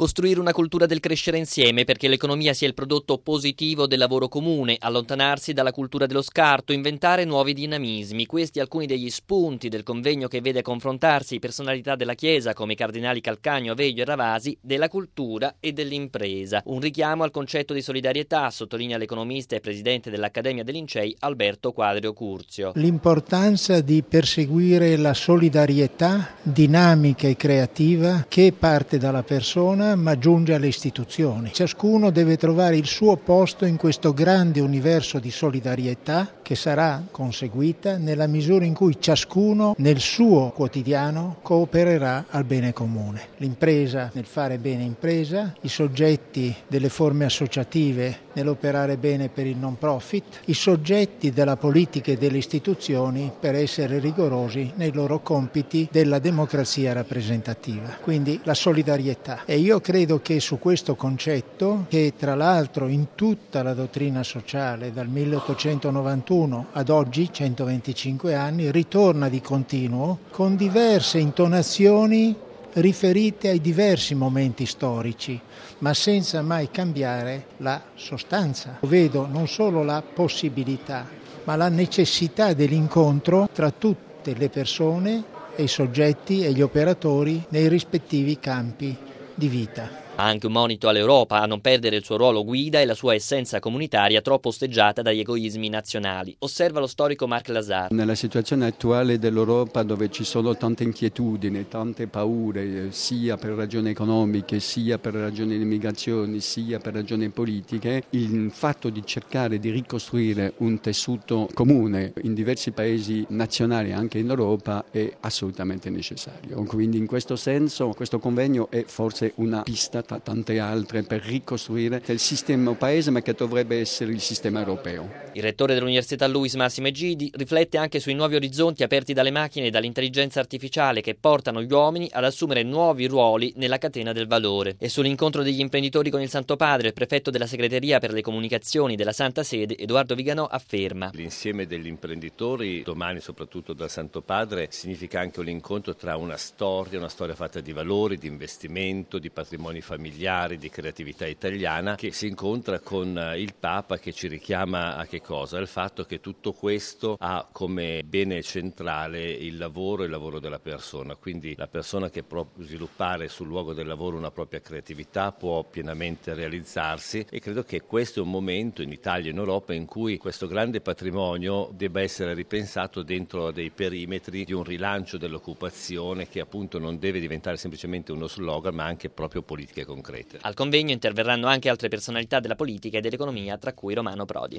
Costruire una cultura del crescere insieme perché l'economia sia il prodotto positivo del lavoro comune, allontanarsi dalla cultura dello scarto, inventare nuovi dinamismi. Questi alcuni degli spunti del convegno che vede confrontarsi personalità della Chiesa come i cardinali Calcagno, Aveglio e Ravasi, della cultura e dell'impresa. Un richiamo al concetto di solidarietà, sottolinea l'economista e presidente dell'Accademia dei Lincei Alberto Quadrio Curzio. L'importanza di perseguire la solidarietà dinamica e creativa che parte dalla persona ma giunge alle istituzioni. Ciascuno deve trovare il suo posto in questo grande universo di solidarietà che sarà conseguita nella misura in cui ciascuno nel suo quotidiano coopererà al bene comune. L'impresa nel fare bene impresa, i soggetti delle forme associative nell'operare bene per il non profit, i soggetti della politica e delle istituzioni per essere rigorosi nei loro compiti della democrazia rappresentativa. Quindi la solidarietà. E io credo che su questo concetto, che tra l'altro in tutta la dottrina sociale dal 1891 ad oggi, 125 anni, ritorna di continuo con diverse intonazioni riferite ai diversi momenti storici, ma senza mai cambiare la sostanza. Vedo non solo la possibilità, ma la necessità dell'incontro tra tutte le persone e i soggetti e gli operatori nei rispettivi campi di vita. Anche un monito all'Europa a non perdere il suo ruolo guida e la sua essenza comunitaria troppo osteggiata dagli egoismi nazionali. Osserva lo storico Marc Lazare. Nella situazione attuale dell'Europa, dove ci sono tante inquietudini, tante paure, sia per ragioni economiche, sia per ragioni di immigrazione, sia per ragioni politiche, il fatto di cercare di ricostruire un tessuto comune in diversi paesi nazionali, anche in Europa, è assolutamente necessario. Quindi in questo senso questo convegno è forse una pista tra tante altre per ricostruire il sistema paese, ma che dovrebbe essere il sistema europeo. Il rettore dell'Università Luis Massimo Egidi riflette anche sui nuovi orizzonti aperti dalle macchine e dall'intelligenza artificiale che portano gli uomini ad assumere nuovi ruoli nella catena del valore. E sull'incontro degli imprenditori con il Santo Padre, il prefetto della segreteria per le comunicazioni della Santa Sede, Edoardo Viganò, afferma: l'insieme degli imprenditori, domani soprattutto dal Santo Padre, significa anche un incontro tra una storia fatta di valori, di investimento, di patrimoni familiari, di creatività italiana, che si incontra con il Papa che ci richiama a che cosa? Al fatto che tutto questo ha come bene centrale il lavoro della persona, quindi la persona che può sviluppare sul luogo del lavoro una propria creatività può pienamente realizzarsi, e credo che questo è un momento in Italia e in Europa in cui questo grande patrimonio debba essere ripensato dentro dei perimetri di un rilancio dell'occupazione che appunto non deve diventare semplicemente uno slogan, ma anche proprio politiche concrete. Al convegno interverranno anche altre personalità della politica e dell'economia, tra cui Romano Prodi.